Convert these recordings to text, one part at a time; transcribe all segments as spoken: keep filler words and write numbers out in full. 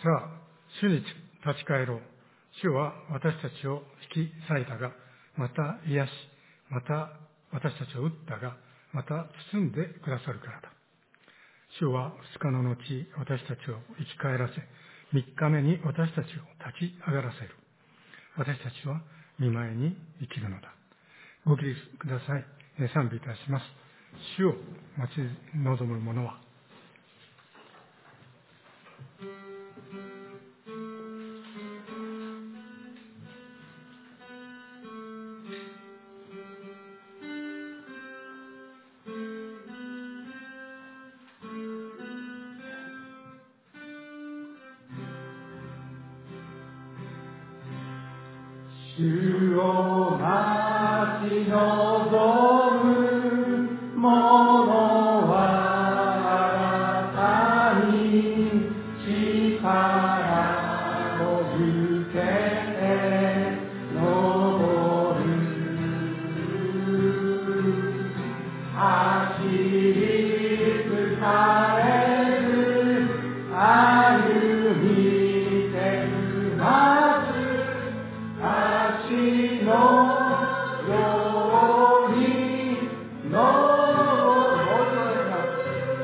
さあ、主に立ち返ろう。主は私たちを引き裂いたが、また癒し、また私たちを打ったが、また包んでくださるからだ。主は二日の後、私たちを生き返らせ、三日目に私たちを立ち上がらせる。私たちは御前に生きるのだ。ご起立ください。賛美いたします。主を待ち望む者は、 主を待ち望む者はあなたに力を受けて登る。走り疲れる歩み手つまず足のように登る。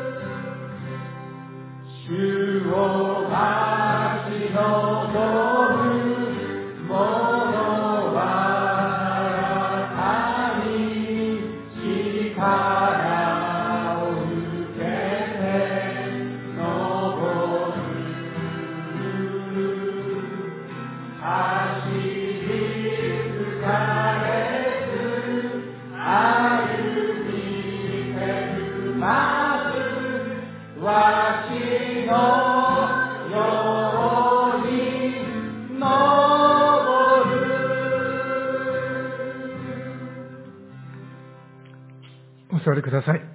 主を待ち望む者はあなたに力を受けて登る。足わしのように登る。 お座りください。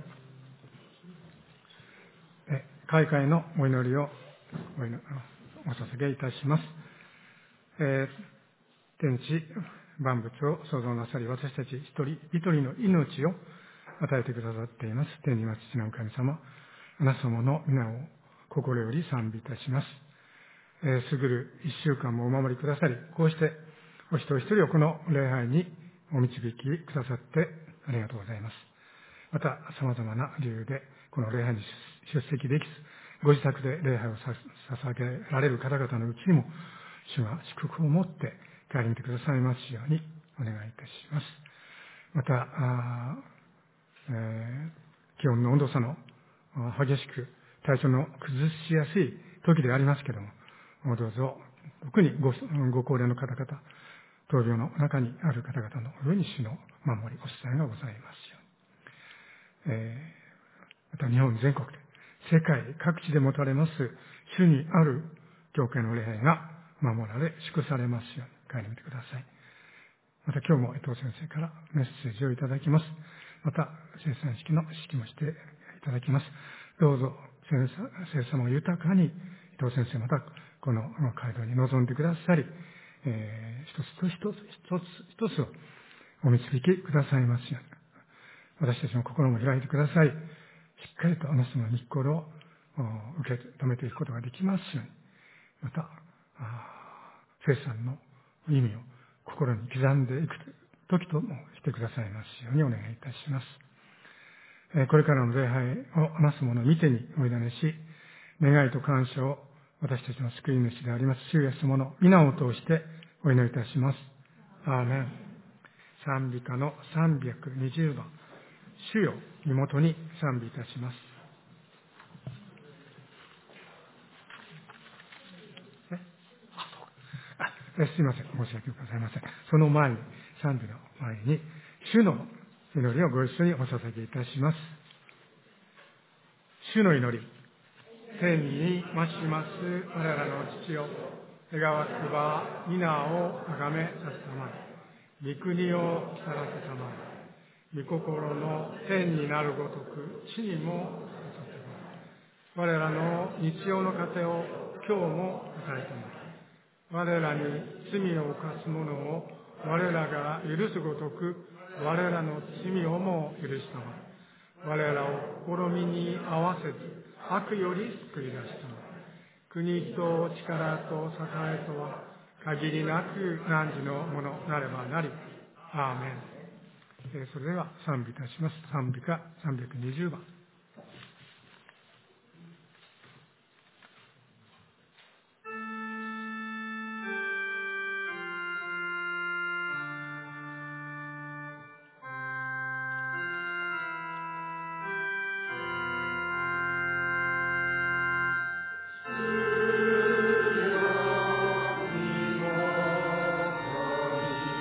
え開会のお祈りをお祈りお捧げいたします。えー天地万物を創造なさり、私たち一人一人の命を与えてくださっています天には父なる神様、あなた様の皆を心より賛美いたします。えー、過ぐる一週間もお守りくださり、こうしてお一人一人をこの礼拝にお導きくださってありがとうございます。また様々な理由でこの礼拝に出席できず、ご自宅で礼拝を捧げられる方々のうちにも主が祝福を持って帰り見てくださいますようにお願いいたします。また、えー、気温の温度差の激しく体調の崩しやすい時でありますけれども、どうぞ特に ご, ご高齢の方々、闘病の中にある方々の上に主の守り、お支えがございますように。えー、また日本全国で世界各地で持たれます主にある教会の礼拝が守られ祝されますように帰り見てください。また今日も伊藤先生からメッセージをいただきます。また生産式の指揮もしていただきます。どうぞ先生様が豊かに伊藤先生またこの街道に臨んでくださり、えー、一つ一つ一つ一つをお導きくださいますように、私たちの心も開いてください。しっかりとあの人の御心を受け止めていくことができますように、また聖餐の意味を心に刻んでいく時ともしてくださいますようにお願いいたします。これからの礼拝を話すものを見てにお委ねし、願いと感謝を私たちの救い主であります主イエス様の皆を通してお祈りいたします。アーメン。賛美歌のさんびゃくにじゅうばん、主よ身元に賛美いたします。すいません。申し訳ございません。その前に、賛美の前に、主の祈りをご一緒にお捧げいたします。主の祈り。天に増します我らの父よ、願わくば皆をあがめさせたまえ、御国を来たらせたまえ、御心の天になるごとく地にもさせてまえ。我らの日曜の糧を今日も与えてまえ。我らに罪を犯す者を我らが許すごとく我らの罪をも許したまえ。我らを試みに合わせず悪より救い出したまえ。 国と力と栄とは限りなく汝のものなればなり。アーメン。えーそれでは賛美いたします。賛美歌さんびゃくにじゅうばん。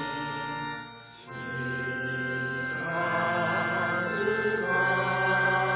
「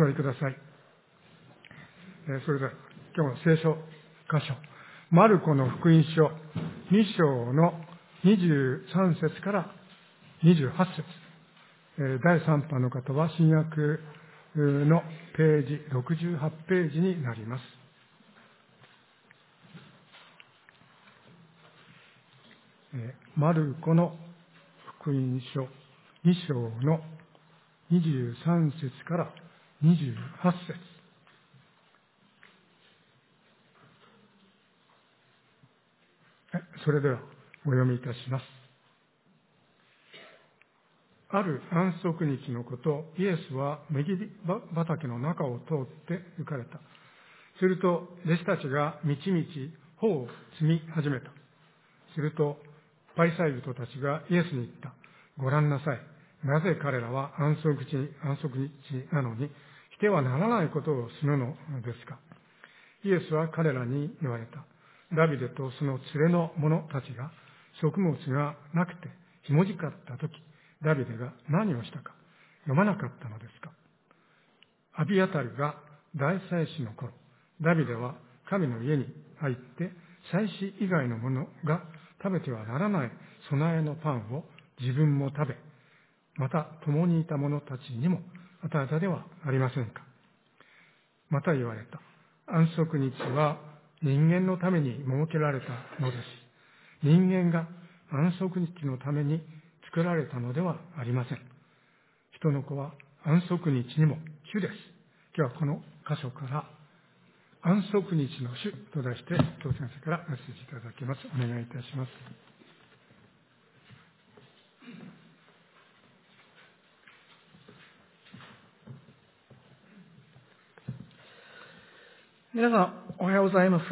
座りください。それでは今日の聖書箇所、マルコの福音書に章のにじゅうさん節からにじゅうはち節、だいさん版の方は新約のページろくじゅうはちページになります。マルコの福音書に章のにじゅうさん節からにじゅうはち節。それではお読みいたします。ある安息日のこと、イエスは麦畑の中を通って行かれた。すると弟子たちがみちみち穂を摘み始めた。するとパリサイ人たちがイエスに言った。ご覧なさい。なぜ彼らは安息日、安息日なのにしてはならないことをするのですか。イエスは彼らに言われた。ダビデとその連れの者たちが食物がなくてひもじかったとき、ダビデが何をしたか読まなかったのですか。アビアタルが大祭司の頃、ダビデは神の家に入って祭司以外の者が食べてはならない備えのパンを自分も食べ、また共にいた者たちにも与えたではありませんか。また言われた。安息日は人間のために設けられたのです。人間が安息日のために作られたのではありません。人の子は安息日にも主です。今日はこの箇所から安息日の主と題して教先生からメッセージいただきます。お願いいたします。 皆さんおはようございます。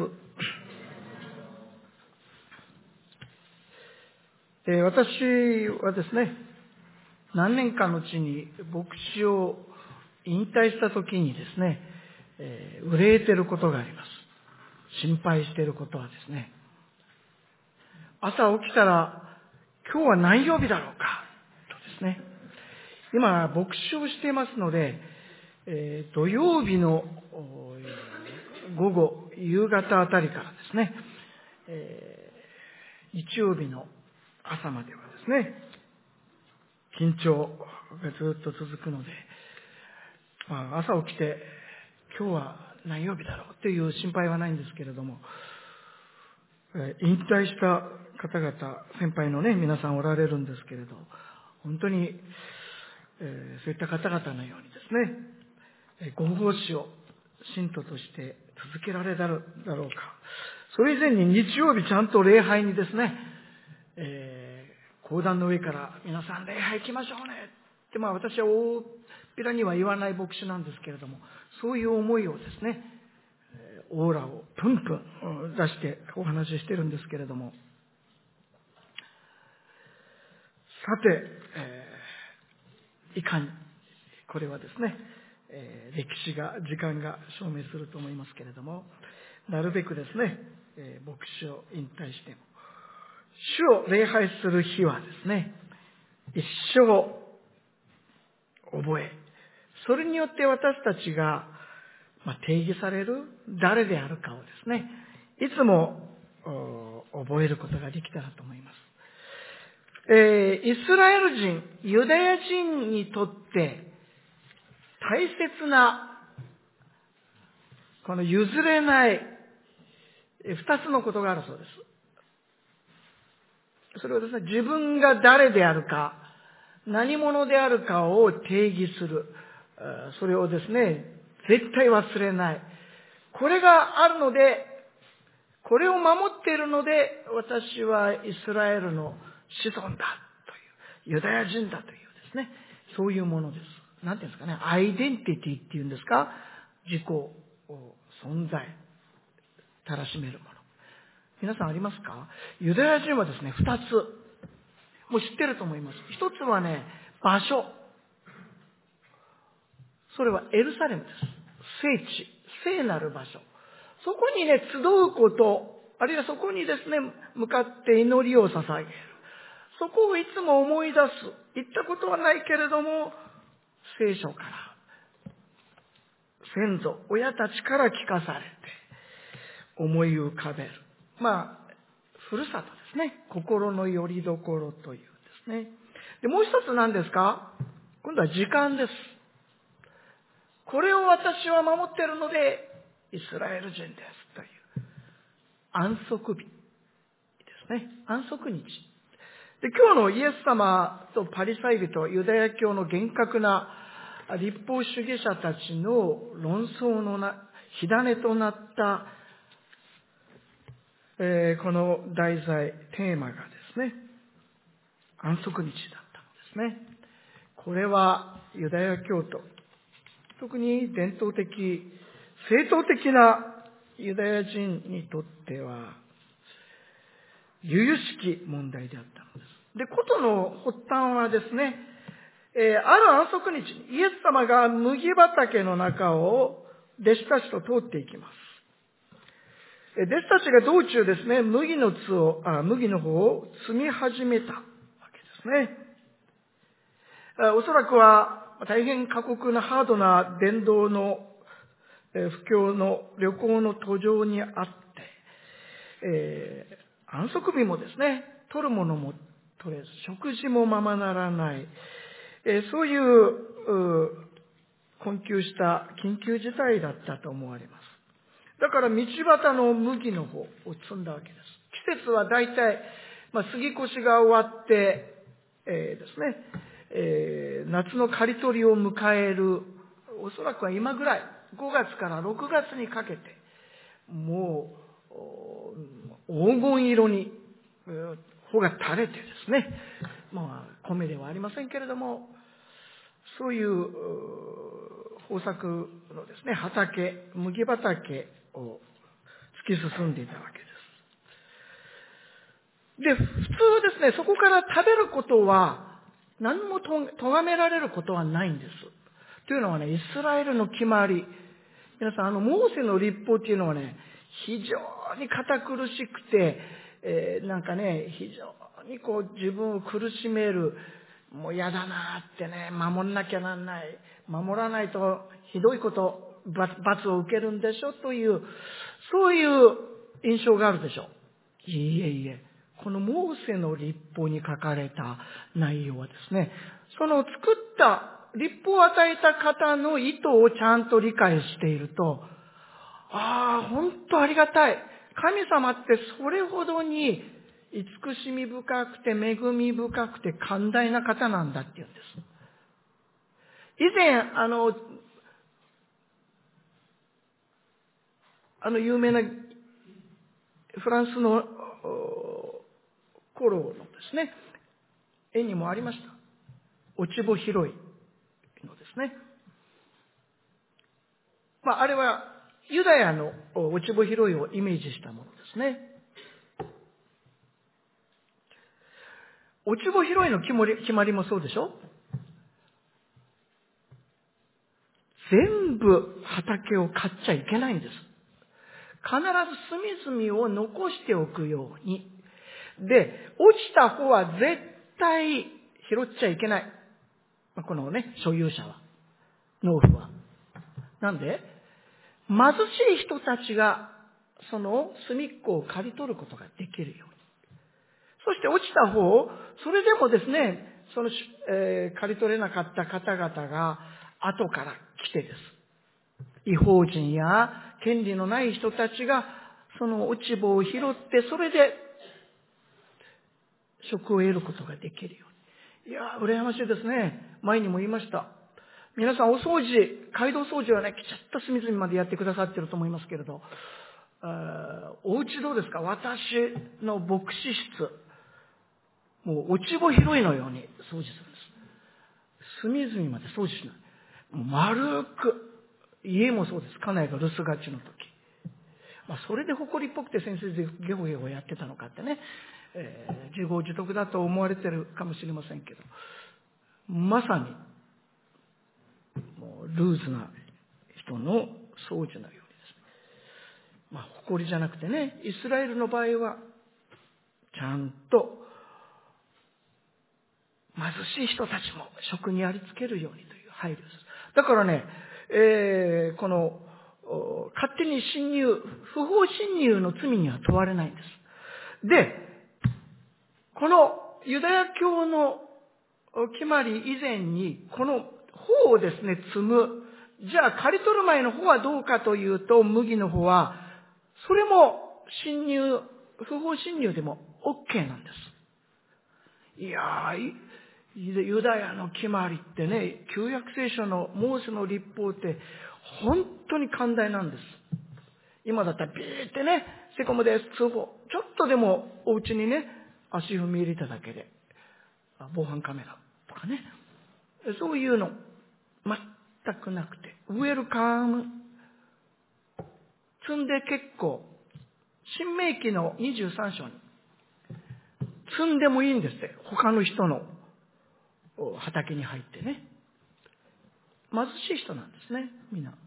えー、私はですね、何年かのうちに牧師を引退した時にですね、えー、憂えていることがあります。心配していることはですね、朝起きたら今日は何曜日だろうかとですね、今牧師をしていますので、えー、土曜日の午後夕方あたりからですね、えー、日曜日の朝まではですね、緊張がずっと続くので、まあ、朝起きて今日は何曜日だろうという心配はないんですけれども、引退した方々、先輩のね皆さんおられるんですけれど、本当に、えー、そういった方々のようにですね、ご奉仕を信徒として続けられただろうか。それ以前に日曜日ちゃんと礼拝にですね、えー、講談の上から皆さん礼拝行きましょうねって、まあ私は大っぴらには言わない牧師なんですけれども、そういう思いをですね、オーラをプンプン出してお話ししてるんですけれども、さて、えー、いかにこれはですね、えー、歴史が時間が証明すると思いますけれども、なるべくですね、えー、牧師を引退しても主を礼拝する日はですね、一生覚え、それによって私たちがまあ、定義される誰であるかをですね、いつも覚えることができたらと思います。えー、イスラエル人、ユダヤ人にとって大切なこの譲れない二つのことがあるそうです。それはですね、自分が誰であるか、何者であるかを定義する。それをですね、絶対忘れない。これがあるので、これを守っているので、私はイスラエルの子孫だという、ユダヤ人だというですね、そういうものです。なんていうんですかね、アイデンティティっていうんですか、自己存在、たらしめるもの。皆さんありますか？ユダヤ人はですね、二つ、もう知ってると思います。一つはね、場所。それはエルサレムです。聖地、聖なる場所。そこにね、集うこと、あるいはそこにですね、向かって祈りを捧げる。そこをいつも思い出す。行ったことはないけれども、聖書から先祖、親たちから聞かされて思い浮かべる。まあ、ふるさとですね。心の拠り所というですね。で、もう一つ何ですか？今度は時間です。これを私は守っているので、イスラエル人ですという安息日ですね。安息日。で、今日のイエス様とパリサイ人、ユダヤ教の厳格な立法主義者たちの論争のな火種となった、えーこの題材、テーマがですね、安息日だったのですね。これはユダヤ教徒、特に伝統的、正統的なユダヤ人にとっては、由々しき問題であったのです。で、ことの発端はですね、えーある安息日にイエス様が麦畑の中を弟子たちと通っていきます。えー弟子たちが道中ですね、麦の巣を、あ麦の方を摘み始めたわけですね。あおそらくは大変過酷なハードな伝道の、えー布教の旅行の途上にあって、えー安息日もですね、取るものも取れず、食事もままならない、えーそういう、う困窮した緊急事態だったと思われます。だから道端の麦の方を摘んだわけです。季節は大体、まあ、杉越が終わって、えーですね、えー夏の刈り取りを迎える、おそらくは今ぐらい、ごがつからろくがつにかけて、もう、黄金色に穂が垂れてですね、まあ、米ではありませんけれども、そういう豊作のですね、畑、麦畑を突き進んでいたわけです。で、普通ですね、そこから食べることは、何もと咎められることはないんです。というのはね、イスラエルの決まり。皆さん、あの、モーセの律法っていうのはね、非常に堅苦しくて、えーなんかね、非常にこう自分を苦しめる、もう嫌だなってね、守んなきゃなんない。守らないとひどいこと、罰罰を受けるんでしょという、そういう印象があるでしょ。いいえいえ。このモーセの律法に書かれた内容はですね、その作った律法を与えた方の意図をちゃんと理解していると、ああ、本当ありがたい。神様ってそれほどに慈しみ深くて恵み深くて寛大な方なんだって言うんです。以前、あの、あの有名なフランスの頃のですね、絵にもありました。落ち穂拾いのですね。まあ、あれはユダヤの落ち穂拾いをイメージしたものですね。落ち穂拾いの決まり、決まりもそうでしょ？全部畑を買っちゃいけないんです。必ず隅々を残しておくように。で、落ちた方は絶対拾っちゃいけない。このね、所有者は。農夫は。なんで、貧しい人たちがその隅っこを刈り取ることができるように。そして落ちた方を、それでもですね、その、えー、刈り取れなかった方々が後から来てです。違法人や権利のない人たちがその落ち穂を拾って、それで職を得ることができるように。いやー、羨ましいですね。前にも言いました。皆さんお掃除、街道掃除はね、きちっと隅々までやってくださっていると思いますけれど、お家どうですか？私の牧師室、もう落ち穂拾いのように掃除するんです。隅々まで掃除しない。もう丸く。家もそうです。家内が留守がちの時。まあ、それで誇りっぽくて先生でゲホゲホやってたのかってね、えー、自業自得だと思われてるかもしれませんけど、まさに、もうルーズな人の掃除のようにですね。まあ、誇りじゃなくてね、イスラエルの場合は、ちゃんと、貧しい人たちも職にありつけるようにという配慮です。だからね、 えー、この勝手に侵入、不法侵入の罪には問われないんです。で、このユダヤ教の決まり以前に、この穂をですね、摘む。じゃあ、刈り取る前の穂はどうかというと、麦の穂は、それも侵入、不法侵入でも OK なんです。いやー、ユダヤの決まりってね、旧約聖書のモーセの律法って本当に寛大なんです。今だったらビーってね、セコムです、通報。ちょっとでもお家にね、足踏み入れただけで、防犯カメラとかね、そういうの全くなくて、ウェルカム。積んで結構、新明記のにじゅうさん章に、積んでもいいんですって。他の人の畑に入ってね。貧しい人なんですね、みんな。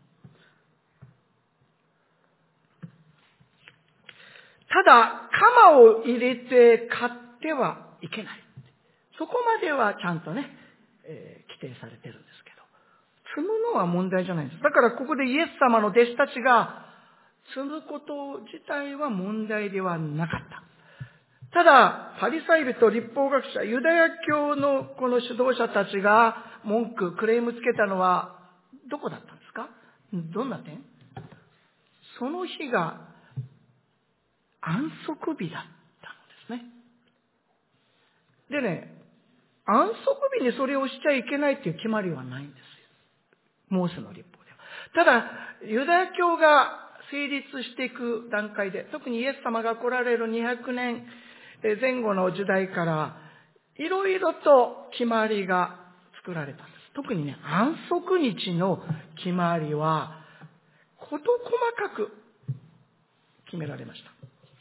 ただ、鎌を入れて買ってはいけない。そこまではちゃんとね、えー、規定されてるんですけど。積むのは問題じゃないんです。だからここでイエス様の弟子たちが積むこと自体は問題ではなかった。ただ、パリサイ人、律法学者、ユダヤ教のこの指導者たちが文句、クレームつけたのはどこだったんですか？どんな点？その日が安息日だったんですね。でね、安息日にそれをしちゃいけないっていう決まりはないんですよ。モーセの律法では。ただ、ユダヤ教が成立していく段階で、特にイエス様が来られるにひゃくねんぜん後の時代から、いろいろと決まりが作られたんです。特にね、安息日の決まりは、事細かく決められました。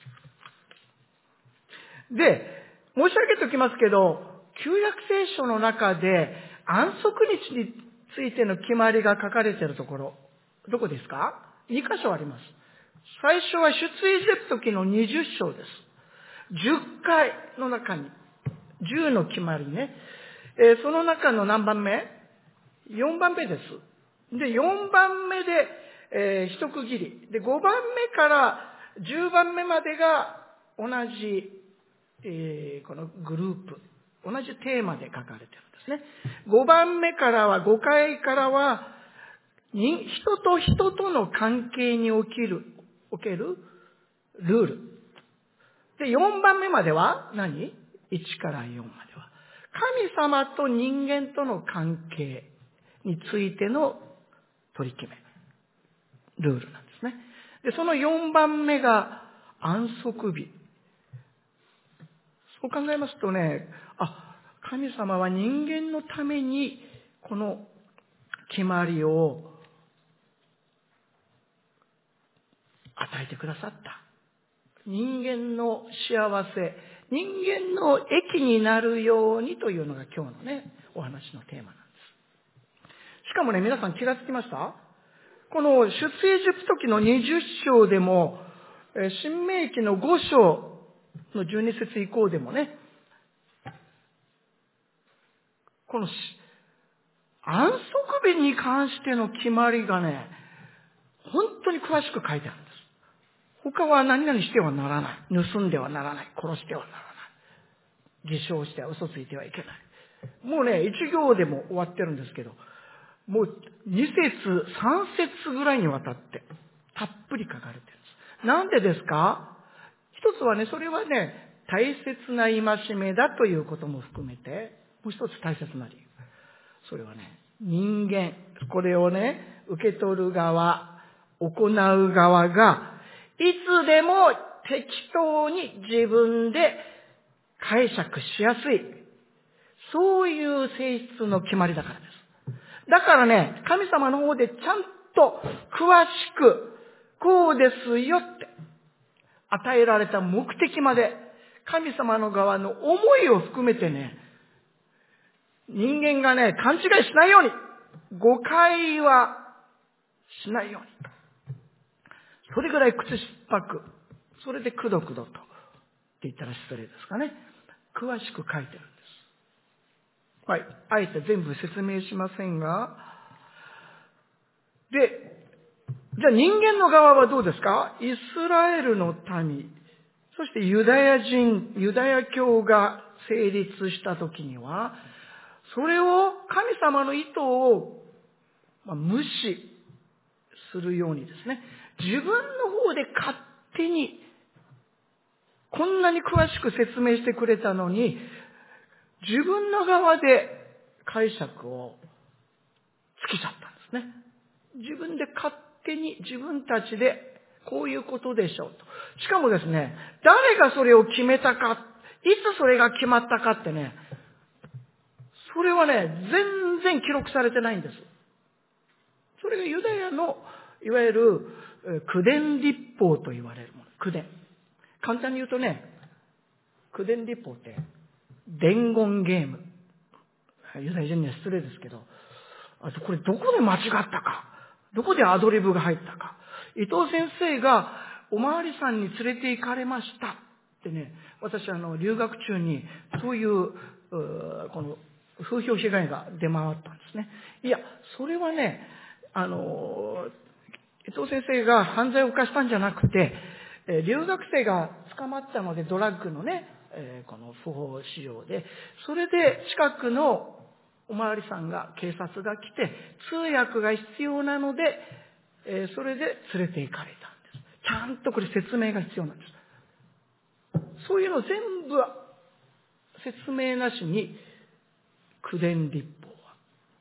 で、申し上げておきますけど、旧約聖書の中で安息日についての決まりが書かれているところ、どこですか？に箇所あります。最初は出エジプト記のにじゅっ章です。じゅっかいの中に、じゅうの決まりね。えー、その中の何番目？ よん 番目です。で、よんばんめで、えー、一区切り。で、ごばんめからじゅうばんめまでが同じ、えー、このグループ。同じテーマで書かれてるんですね。ごばんめからは、ごかいからは、人と人との関係におきる、おけるルール。で、よんばんめまでは何？ いち からよんまでは。神様と人間との関係についての取り決め。ルールなんですね。で、そのよんばんめが安息日。そう考えますとね、あ、神様は人間のためにこの決まりを与えてくださった。人間の幸せ、人間の益になるようにというのが今日のね、お話のテーマなんです。しかもね、皆さん気がつきました？この出エジプト記のにじゅっ章でも、新明記のご章のじゅうに節以降でもね、この安息日に関しての決まりがね、本当に詳しく書いてあるんです。他は何々してはならない。盗んではならない。殺してはならない。偽証しては嘘ついてはいけない。もうね、一行でも終わってるんですけど、もう二節、三節ぐらいにわたってたっぷり書かれてるんです。なんでですか？一つはね、それはね、大切な戒めだということも含めて、もう一つ大切な理由。それはね、人間、これをね、受け取る側、行う側が、いつでも適当に自分で解釈しやすい。そういう性質の決まりだからです。だからね、神様の方でちゃんと詳しく、こうですよって与えられた目的まで、神様の側の思いを含めてね、人間がね、勘違いしないように、誤解はしないように。それぐらい口酸っぱく、それでくどくどと、って言ったら失礼ですかね。詳しく書いてるんです。はい。あえて全部説明しませんが、 で、じゃあ人間の側はどうですか？イスラエルの民、そしてユダヤ人、ユダヤ教が成立したときには、それを神様の意図を無視するようにですね、自分の方で勝手にこんなに詳しく説明してくれたのに、自分の側で解釈をつけちゃったんですね。自分で勝手に自分たちでこういうことでしょうと。しかもですね、誰がそれを決めたか、いつそれが決まったかってね、それはね、全然記録されてないんです。それがユダヤのいわゆる口伝律法と言われるもの。口伝。簡単に言うとね、口伝律法って伝言ゲーム。ユダヤ人には失礼ですけど、あとこれどこで間違ったか、どこでアドリブが入ったか。伊藤先生がおまわりさんに連れて行かれましたってね、私あの留学中にそういう、うこの風評被害が出回ったんですね。いや、それはね、あの、伊藤先生が犯罪を犯したんじゃなくて、留学生が捕まったので、ドラッグのね、この不法使用で、それで近くのおまわりさんが、警察が来て、通訳が必要なので、それで連れて行かれたんです。ちゃんとこれ説明が必要なんです。そういうの全部説明なしに、口伝律法は。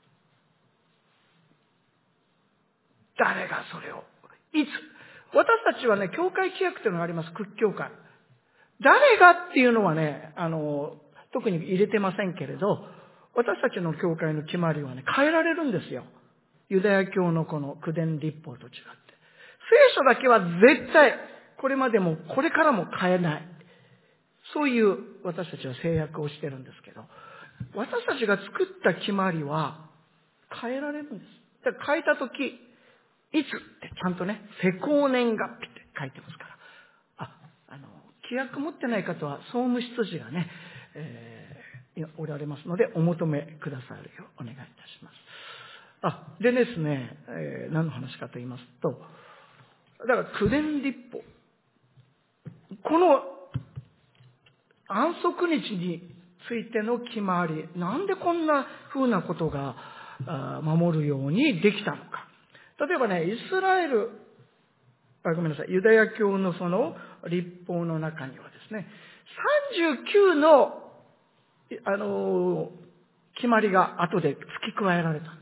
誰がそれを、いつ、私たちはね、教会規約というのがあります、屈教会。誰がっていうのはね、あの、特に入れてませんけれど、私たちの教会の決まりはね、変えられるんですよ。ユダヤ教のこの口伝律法と違って。聖書だけは絶対、これまでもこれからも変えない。そういう私たちは制約をしてるんですけど、私たちが作った決まりは変えられるんです。だから変えたとき、いつってちゃんとね、施行年月日って書いてますから。あ、あの、規約持ってない方は総務執事がね、えー、おられますのでお求めくださるようお願いいたします。あ、でですね、えー、何の話かと言いますと、だから口伝律法。この安息日についての決まり、なんでこんな風なことが守るようにできたのか。例えばね、イスラエル、あ、ごめんなさい、ユダヤ教のその律法の中にはですね、さんじゅうきゅうの、あの、決まりが後で付け加えられたんです。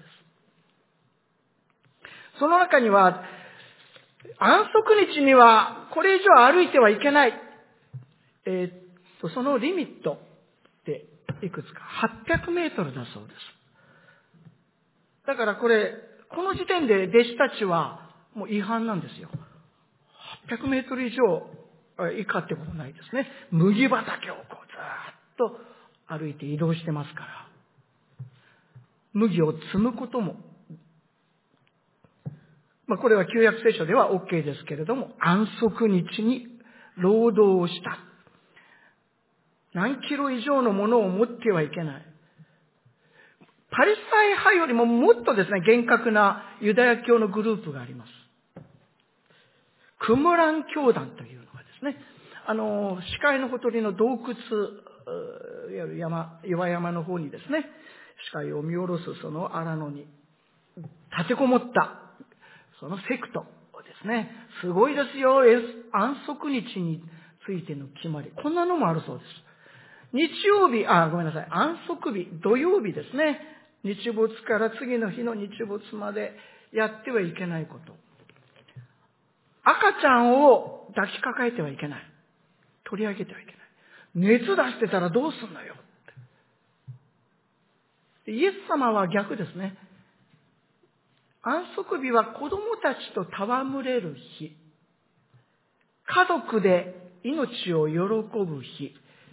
その中には、安息日にはこれ以上歩いてはいけない。えー、っと、そのリミットっていくつか、はっぴゃくメートルだそうです。だからこれ、この時点で弟子たちはもう違反なんですよ。はっぴゃくメートル以上以下ってことないですね。麦畑をこうずっと歩いて移動してますから。麦を摘むことも、まあこれは旧約聖書では OK ですけれども、安息日に労働をした。何キロ以上のものを持ってはいけない。パリサイ派よりももっとですね、厳格なユダヤ教のグループがあります。クムラン教団というのがですね、あの、死海のほとりの洞窟、いわゆる山、岩山の方にですね、死海を見下ろすその荒野に立てこもった、そのセクトですね。すごいですよ、安息日についての決まり。こんなのもあるそうです。日曜日、あ、ごめんなさい、安息日、土曜日ですね。日没から次の日の日没までやってはいけないこと。赤ちゃんを抱きかかえてはいけない。取り上げてはいけない。熱出してたらどうすんのよ。イエス様は逆ですね。安息日は子供たちと戯れる日。家族で命を喜ぶ日。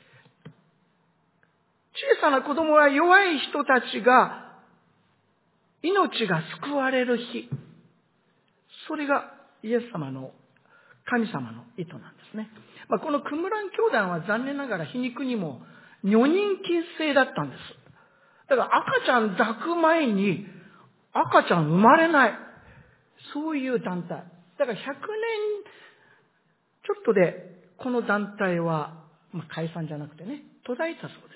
小さな子供は弱い人たちが命が救われる日。それがイエス様の神様の意図なんですね。まあ、このクムラン教団は残念ながら皮肉にも女人禁制だったんです。だから赤ちゃん抱く前に赤ちゃん生まれない。 そういう団体。だからひゃくねんちょっとで、この団体は、まあ、解散じゃなくてね、途絶えたそうです。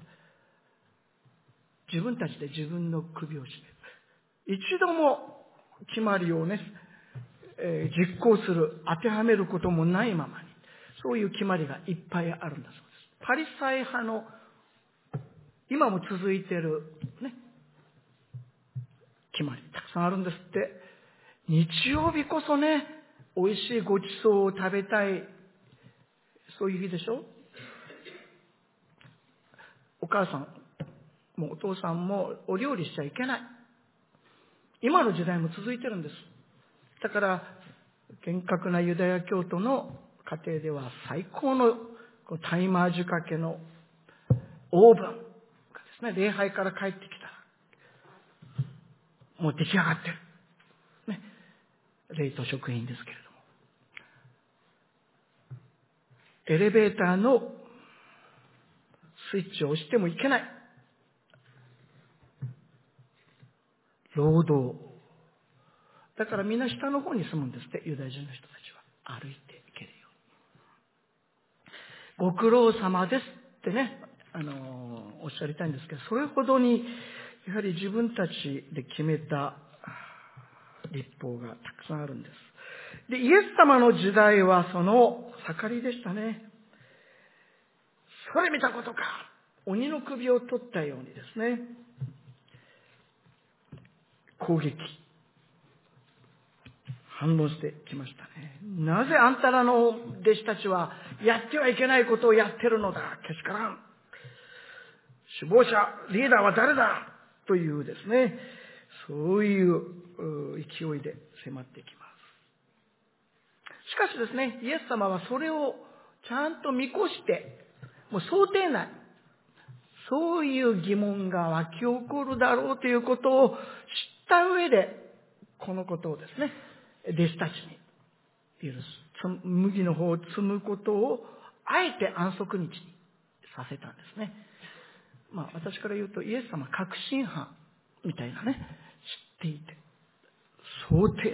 自分たちで自分の首を絞める。一度も決まりをね、えー、実行する、当てはめることもないままに、そういう決まりがいっぱいあるんだそうです。パリサイ派の今も続いているね、決まりたくさんあるんですって。日曜日こそね、美味しいごちそうを食べたい、そういう日でしょ。お母さんもお父さんもお料理しちゃいけない。今の時代も続いてるんです。だから厳格なユダヤ教徒の家庭では最高のタイマー仕掛けのオーブンがですね、礼拝から帰ってきたらもう出来上がってる、ね、冷凍食品ですけれども、エレベーターのスイッチを押してもいけない。労働。だからみんな下の方に住むんですって、ユダヤ人の人たちは。歩いていけるように。ご苦労様ですってね、あの、おっしゃりたいんですけど、それほどに、やはり自分たちで決めた律法がたくさんあるんです。で、イエス様の時代はその盛りでしたね。それ見たことか。鬼の首を取ったようにですね、攻撃、反応してきましたね。なぜあんたらの弟子たちはやってはいけないことをやってるのだ、けしからん。首謀者、リーダーは誰だというですね、そういう勢いで迫ってきます。しかしですね、イエス様はそれをちゃんと見越して、もう想定内、そういう疑問が湧き起こるだろうということを知った上で、このことをですね、弟子たちに許す。麦の方を摘むことを、あえて安息日にさせたんですね。まあ私から言うと、イエス様確信犯みたいなね、知っていて、想定内で。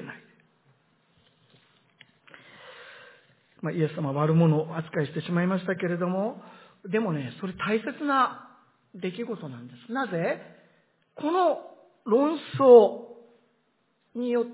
まあイエス様は悪者扱いしてしまいましたけれども、でもね、それ大切な出来事なんです。なぜ？この論争によって、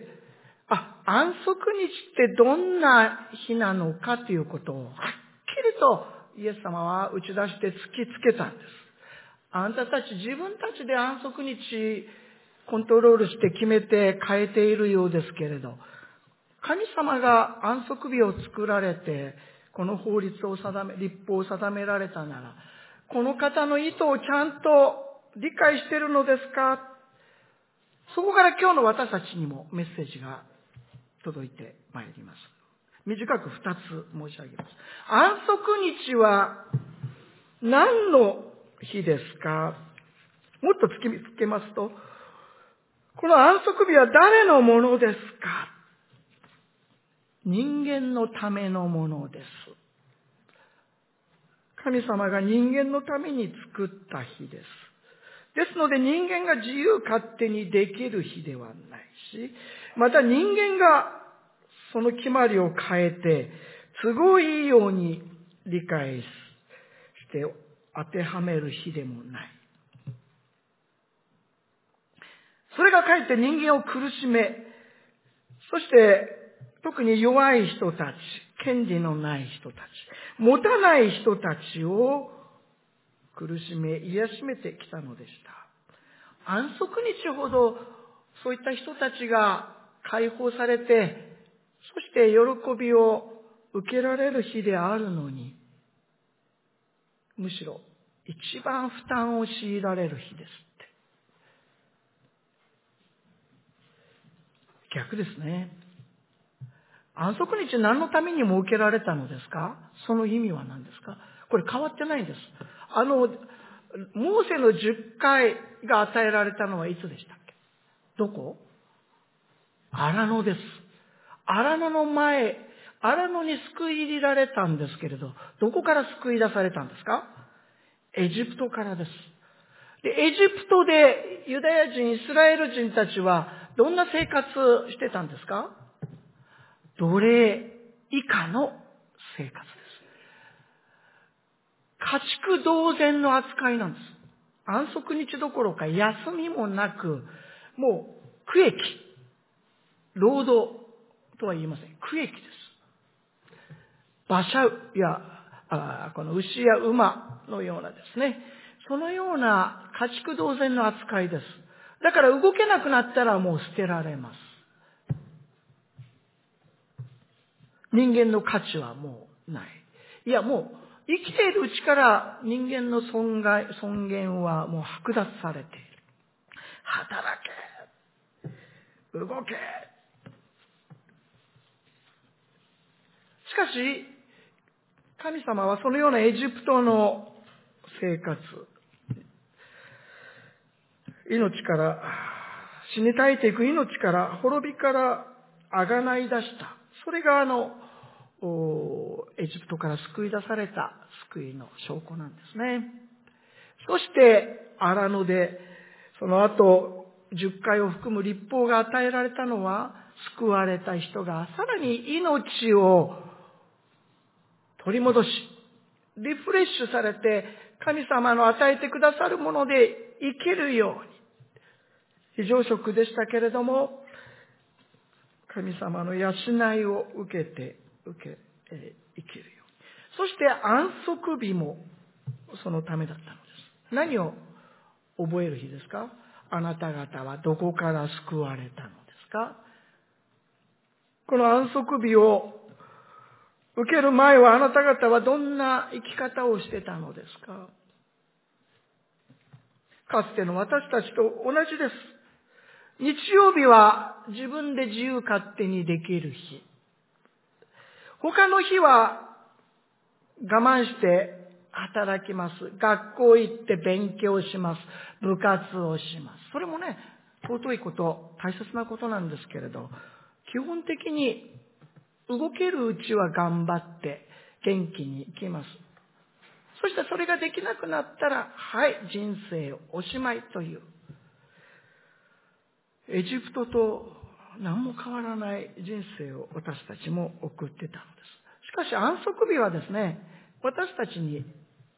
あ、安息日ってどんな日なのかということをはっきりとイエス様は打ち出して突きつけたんです。あんたたち自分たちで安息日コントロールして決めて変えているようですけれど、神様が安息日を作られて、この法律を定め、律法を定められたなら、この方の意図をちゃんと理解しているのですか？そこから今日の私たちにもメッセージが届いてまいります。短く二つ申し上げます。安息日は何の日ですか？もっと突きつけますと、この安息日は誰のものですか？人間のためのものです。神様が人間のために作った日です。ですので人間が自由勝手にできる日ではないし、また人間がその決まりを変えて都合いいように理解して当てはめる日でもない。それがかえって人間を苦しめ、そして特に弱い人たち、権利のない人たち、持たない人たちを苦しめ、癒しめてきたのでした。安息日ほどそういった人たちが解放されて、そして喜びを受けられる日であるのに、むしろ一番負担を強いられる日ですって。逆ですね。安息日何のために設けられたのですか？その意味は何ですか？これ変わってないんです。あの、モーセのじゅっかいが与えられたのはいつでしたっけ？どこ？荒野です。荒野の前、荒野に救い入れられたんですけれど、どこから救い出されたんですか？エジプトからです。で、エジプトでユダヤ人、イスラエル人たちはどんな生活してたんですか？奴隷以下の生活です。家畜同然の扱いなんです。安息日どころか休みもなく、もう区役、労働とは言いません。区役です。馬車やあこの牛や馬のようなですね、そのような家畜同然の扱いです。だから動けなくなったらもう捨てられます。人間の価値はもうない。いやもう生きているうちから人間の尊厳、尊厳はもう剥奪されている。働け、動け。しかし、神様はそのようなエジプトの生活、命から、死に絶えていく命から、滅びからあがない出した。それがあの、エジプトから救い出された救いの証拠なんですね。そして、荒野で、その後、十回を含む律法が与えられたのは、救われた人がさらに命を取り戻し、リフレッシュされて、神様の与えてくださるもので生きるように。非常食でしたけれども、神様の養いを受けて、受け、えー、生きるように。そして安息日もそのためだったのです。何を覚える日ですか？あなた方はどこから救われたのですか？この安息日を受ける前はあなた方はどんな生き方をしてたのですか？かつての私たちと同じです。日曜日は自分で自由勝手にできる日。他の日は我慢して働きます。学校行って勉強します。部活をします。それもね、尊いこと、大切なことなんですけれど、基本的に動けるうちは頑張って元気に生きます。そしてそれができなくなったら、はい、人生おしまいという。エジプトと何も変わらない人生を私たちも送ってたのです。しかし安息日はですね、私たちにはっ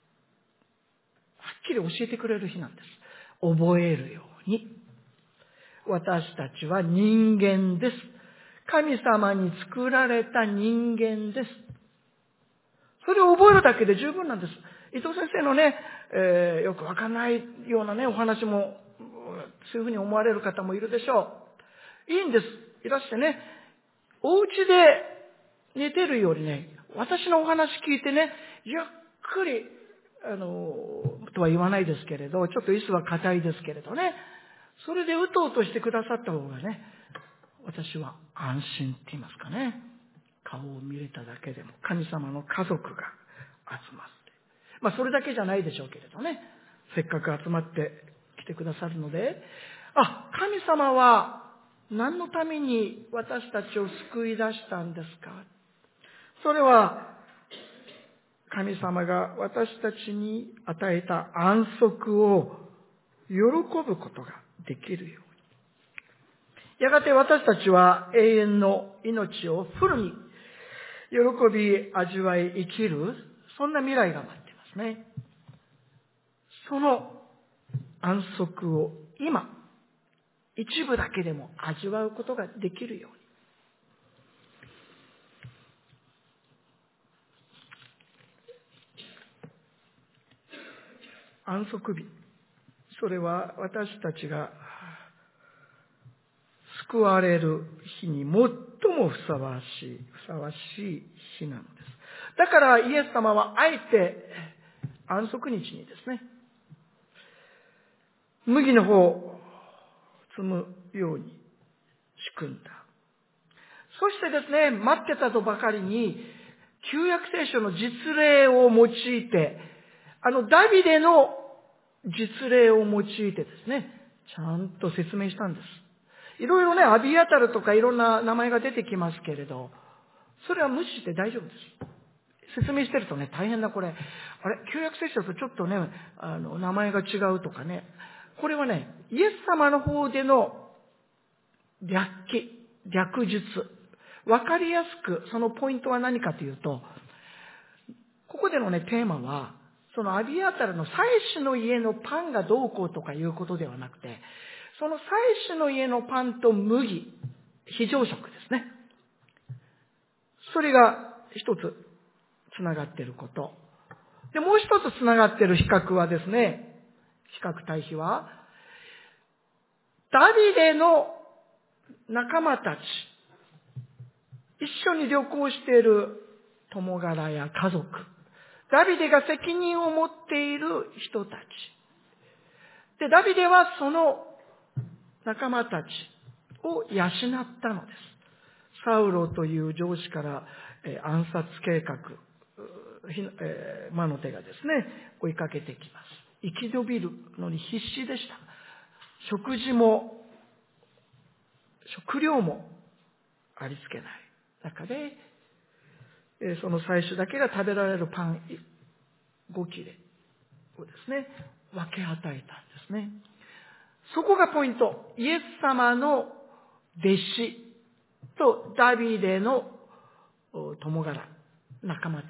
きり教えてくれる日なんです。覚えるように。私たちは人間です。神様に作られた人間です。それを覚えるだけで十分なんです。伊藤先生のね、えー、よくわかんないようなね、お話も、そういうふうに思われる方もいるでしょう。いいんです。いらしてね、お家で寝てるよりね、私のお話聞いてね、ゆっくり、あの、とは言わないですけれど、ちょっと椅子は硬いですけれどね、それでうとうとしてくださった方がね、私は安心って言いますかね、顔を見れただけでも神様の家族が集まって、まあそれだけじゃないでしょうけれどね、せっかく集まって来てくださるので、あ、神様は何のために私たちを救い出したんですか？それは神様が私たちに与えた安息を喜ぶことができるように。やがて私たちは永遠の命をフルに喜び味わい生きる、そんな未来が待っていますね。その安息を今、一部だけでも味わうことができるように。安息日、それは私たちが救われる日に最もふさわしい、ふさわしい日なのです。だからイエス様はあえて安息日にですね、麦の方を摘むように仕組んだ。そしてですね、待ってたとばかりに旧約聖書の実例を用いて、あのダビデの実例を用いてですね、ちゃんと説明したんです。いろいろね、アビアタルとかいろんな名前が出てきますけれど、それは無視して大丈夫です。説明してるとね、大変なこれ、あれ、旧約聖書とちょっとね、あの、名前が違うとかね、これはね、イエス様の方での略記、略述。わかりやすく、そのポイントは何かというと、ここでのね、テーマは、そのアビアタルの祭司の家のパンがどうこうとかいうことではなくて、その祭司の家のパンと麦、非常食ですね。それが一つつながっていること。で、もう一つつながっている比較はですね、比較対比は、ダビデの仲間たち、一緒に旅行している友柄や家族、ダビデが責任を持っている人たち。で、ダビデはその仲間たちを養ったのです。サウロという上司から暗殺計画、魔の手がですね、追いかけてきます。生き延びるのに必死でした。食事も、食料もありつけない中で、その祭司だけが食べられるパンご切れをですね、分け与えたんですね。そこがポイント。イエス様の弟子とダビデの友柄、仲間たち。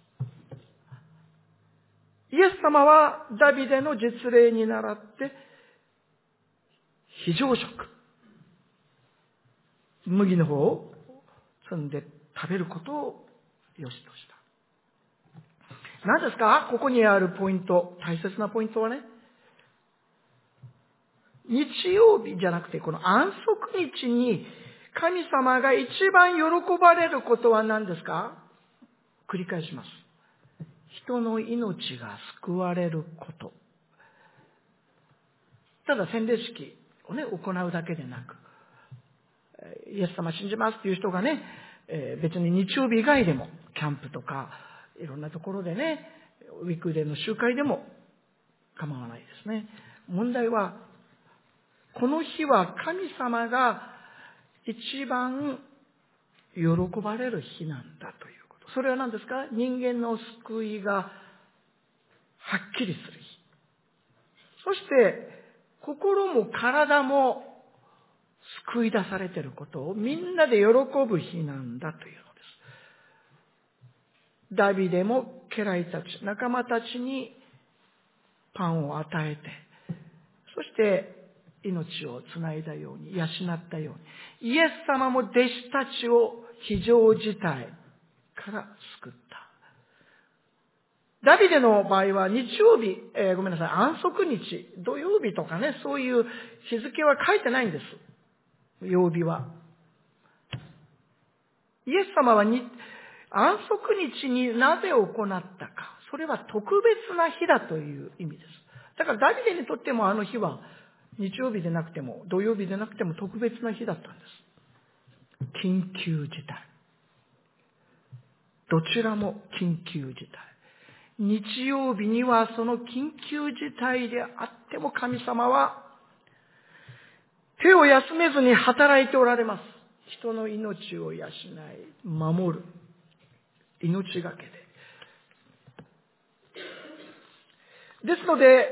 イエス様はダビデの実例に倣って、非常食、麦の方を摘んで食べることを良しとした。何ですか？ここにあるポイント、大切なポイントはね、日曜日じゃなくて、この安息日に神様が一番喜ばれることは何ですか？繰り返します。人の命が救われること。ただ洗礼式をね、行うだけでなく、イエス様信じますっていう人がね、別に日曜日以外でも、キャンプとか、いろんなところでね、ウィークデーの集会でも構わないですね。問題は、この日は神様が一番喜ばれる日なんだということ。それは何ですか？人間の救いがはっきりする日。そして、心も体も救い出されていることをみんなで喜ぶ日なんだというのです。ダビデも家来たち、仲間たちにパンを与えて、そして命をつないだように、養ったように、イエス様も弟子たちを非常事態から救った。ダビデの場合は日曜日、えー、ごめんなさい、安息日、土曜日とかね、そういう日付は書いてないんです。曜日は。イエス様はに安息日になぜ行ったか。それは特別な日だという意味です。だからダビデにとってもあの日は日曜日でなくても土曜日でなくても特別な日だったんです。緊急事態。どちらも緊急事態。日曜日にはその緊急事態であっても神様は手を休めずに働いておられます。人の命を養い、守る。命がけで。ですので、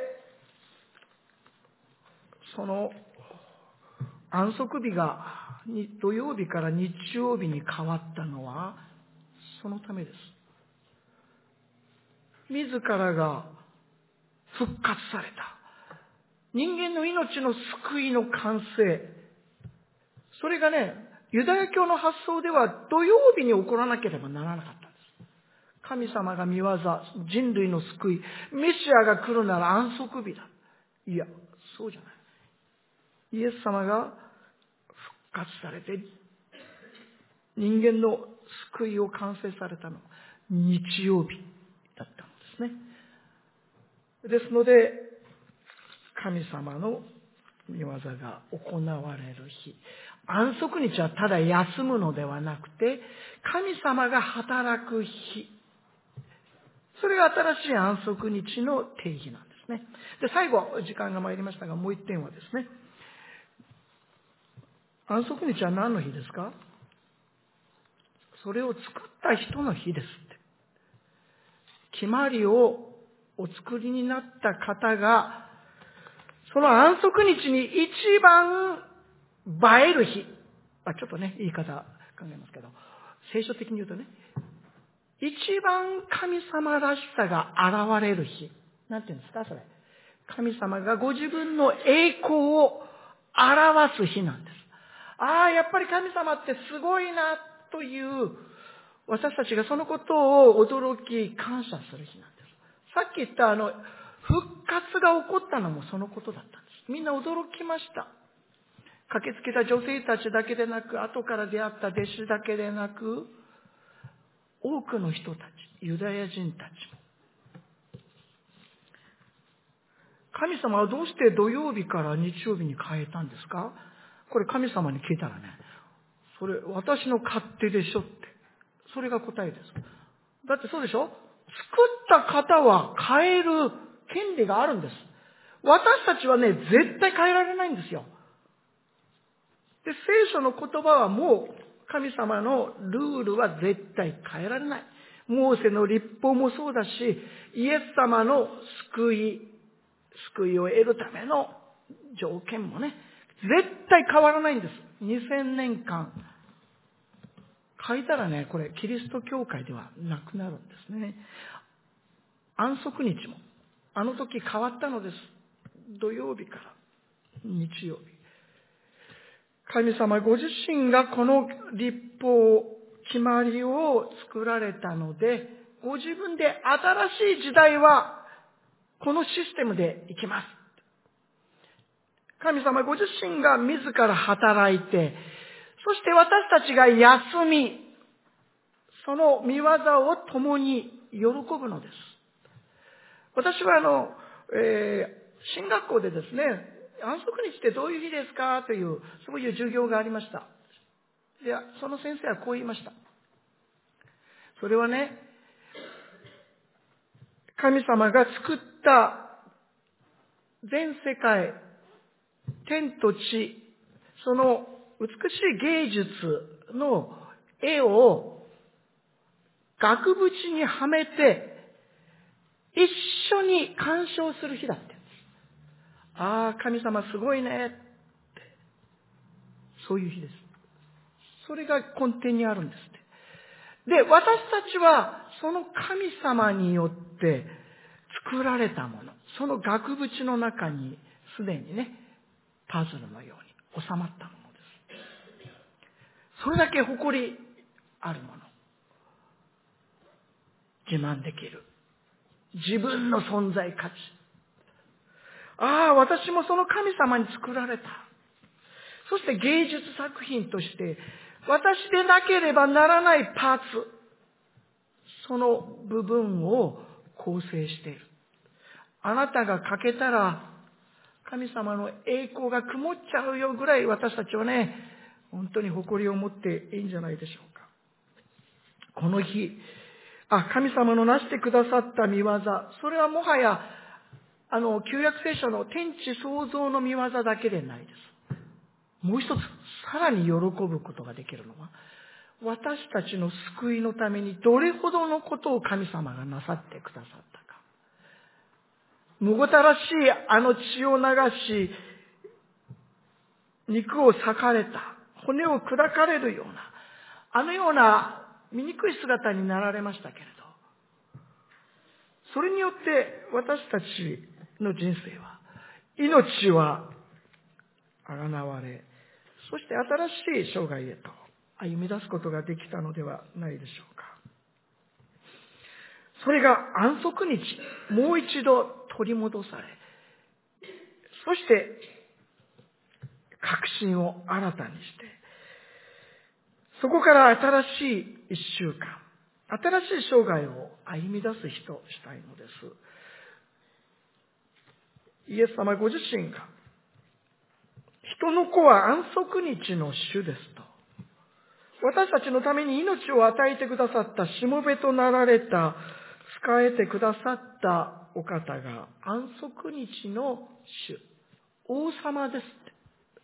その安息日が土曜日から日曜日に変わったのはそのためです。自らが復活された。人間の命の救いの完成。それがね、ユダヤ教の発想では土曜日に起こらなければならなかったんです。神様が見業、人類の救い、メシアが来るなら安息日だ。いや、そうじゃない。イエス様が復活されて、人間の救いを完成されたのは日曜日だったんですね。ですので、神様の御業が行われる日。安息日はただ休むのではなくて、神様が働く日。それが新しい安息日の定義なんですね。で、最後、時間が参りましたが、もう一点はですね、安息日は何の日ですか？それを作った人の日ですって。決まりをお作りになった方が、その安息日に一番映える日。まあ、ちょっとね、言い方考えますけど、聖書的に言うとね、一番神様らしさが現れる日。なんて言うんですか、それ。神様がご自分の栄光を表す日なんです。ああ、やっぱり神様ってすごいなという、私たちがそのことを驚き、感謝する日なんです。さっき言ったあの、復活が起こったのもそのことだったんです。みんな驚きました。駆けつけた女性たちだけでなく、後から出会った弟子だけでなく、多くの人たち、ユダヤ人たちも。神様はどうして土曜日から日曜日に変えたんですか？これ神様に聞いたらね、それ私の勝手でしょって。それが答えです。だってそうでしょ？作った方は変える権利があるんです。私たちはね、絶対変えられないんですよ。で、聖書の言葉はもう神様のルールは絶対変えられない。モーセの律法もそうだし、イエス様の救い、救いを得るための条件もね、絶対変わらないんです。にせんねんかん。変えたらね、これキリスト教会ではなくなるんですね。安息日も、あの時変わったのです。土曜日から日曜日。神様ご自身がこの律法、決まりを作られたので、ご自分で新しい時代はこのシステムでいきます。神様ご自身が自ら働いて、そして私たちが休み、その見業を共に喜ぶのです。私はあの、えー、進学校でですね、安息日ってどういう日ですかという、そういう授業がありました。いや、その先生はこう言いました。それはね、神様が作った全世界、天と地、その美しい芸術の絵を額縁にはめて一緒に鑑賞する日だって。ああ、神様すごいねって。そういう日です。それが根底にあるんですって。で、私たちはその神様によって作られたもの、その額縁の中にすでにね、パズルのように収まったものです。それだけ誇りあるもの。自慢できる。自分の存在価値。ああ、私もその神様に作られた。そして芸術作品として、私でなければならないパーツ、その部分を構成している。あなたが欠けたら、神様の栄光が曇っちゃうよぐらい私たちはね、本当に誇りを持っていいんじゃないでしょうか。この日、あ、神様のなしてくださった見業、それはもはや、あの、旧約聖書の天地創造の見業だけでないです。もう一つ、さらに喜ぶことができるのは、私たちの救いのためにどれほどのことを神様がなさってくださったか。むごたらしいあの血を流し、肉を裂かれた、骨を砕かれるような、あのような醜い姿になられましたけれど、それによって私たちの人生は、命はあがなわれ、そして新しい生涯へと歩み出すことができたのではないでしょうか。それが安息日、もう一度取り戻され、そして確信を新たにして、そこから新しい一週間、新しい生涯を歩み出す日としたいのです。イエス様ご自身が、人の子は安息日の主ですと、私たちのために命を与えてくださったしもべとなられた、仕えてくださったお方が安息日の主、王様ですって。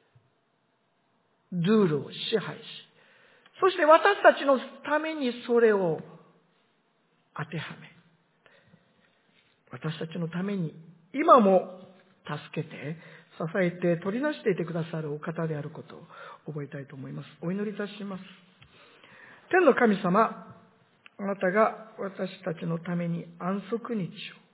ルールを支配し、そして私たちのためにそれを当てはめ、私たちのために今も助けて、 えて取りなしていてくださるお方であることを覚えたいと思います。お祈りいたします。天の神様、あなたが私たちのために安息日を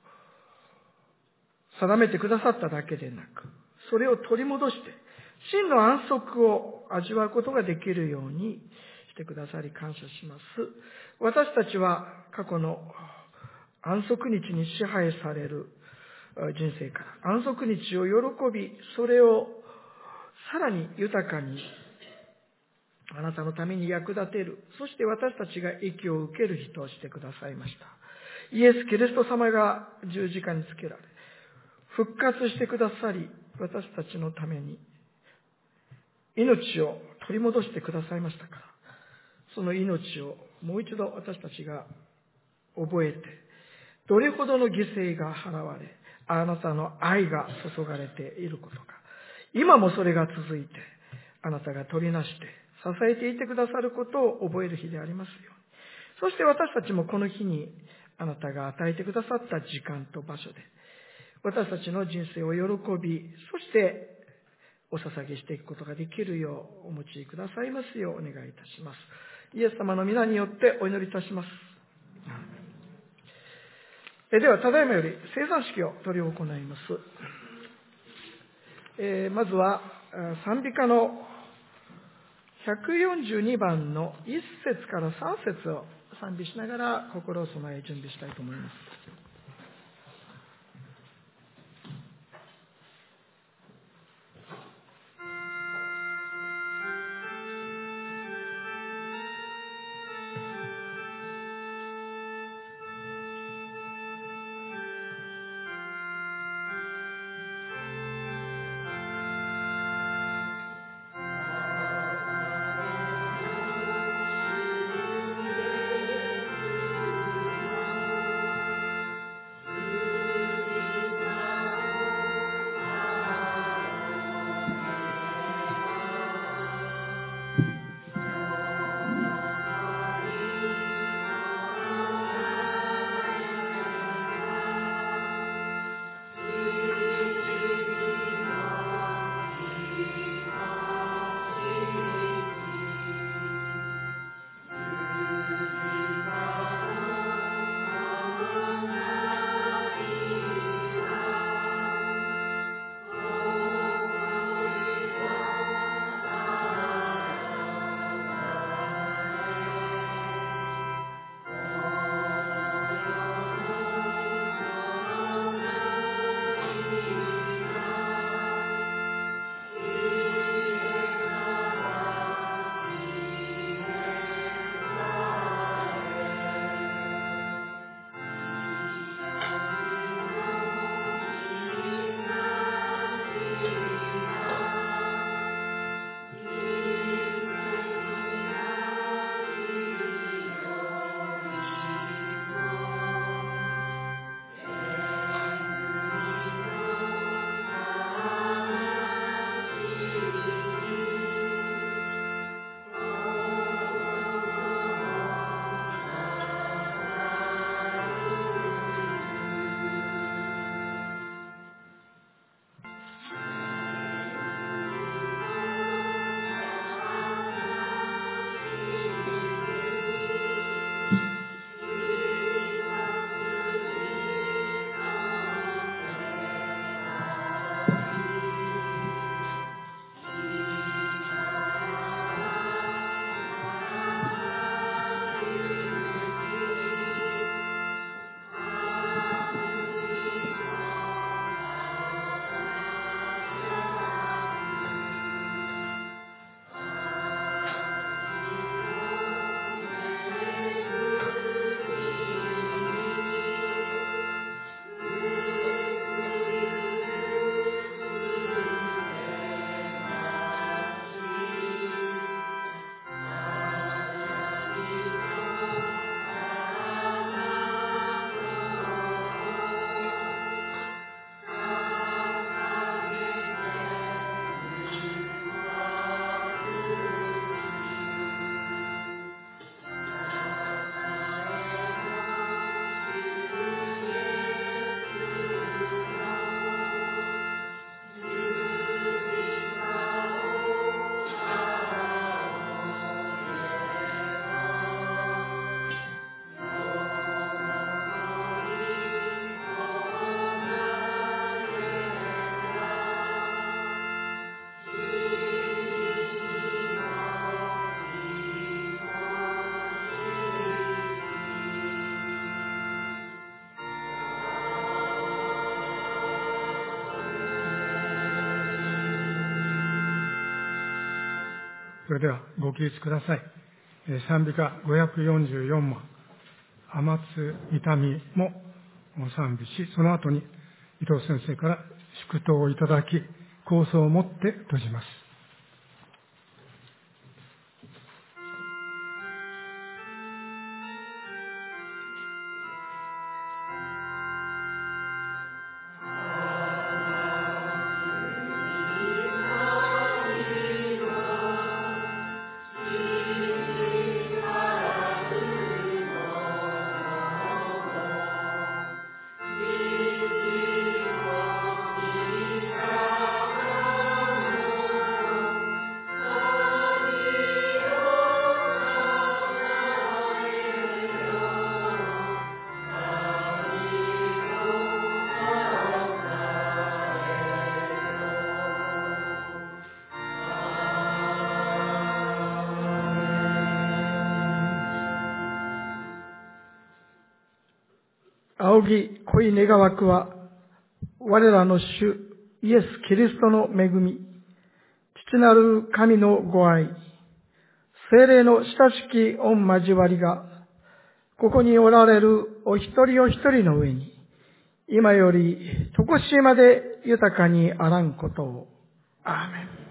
定めてくださっただけでなく、それを取り戻して真の安息を味わうことができるようにしてくださり感謝します。私たちは過去の安息日に支配される人生から安息日を喜び、それをさらに豊かにあなたのために役立てる、そして私たちが益を受ける人をしてくださいました。イエス・キリスト様が十字架につけられ復活してくださり、私たちのために命を取り戻してくださいましたから、その命をもう一度私たちが覚えて、どれほどの犠牲が払われ、あなたの愛が注がれていることか、今もそれが続いて、あなたが取りなして支えていてくださることを覚える日でありますように。そして私たちもこの日にあなたが与えてくださった時間と場所で、私たちの人生を喜び、そしてお捧げしていくことができるようお持ちくださいますようお願いいたします。イエス様の皆によってお祈りいたします。えでは、ただいまより聖餐式を執り行います。えー、まずは賛美歌のひゃくよんじゅうにばんのいっ節からさん節を賛美しながら心を備え準備したいと思います。 それではご起立ください。賛美歌ごひゃくよんじゅうよんまん、天津痛みも賛美し、その後に伊藤先生から祝祷をいただき、構想を持って閉じます。 仰ぎ恋願わくは、我らの主イエス・キリストの恵み、父なる神のご愛、聖霊の親しき御交わりが、ここにおられるお一人お一人の上に、今より常しまで豊かにあらんことを。アーメン。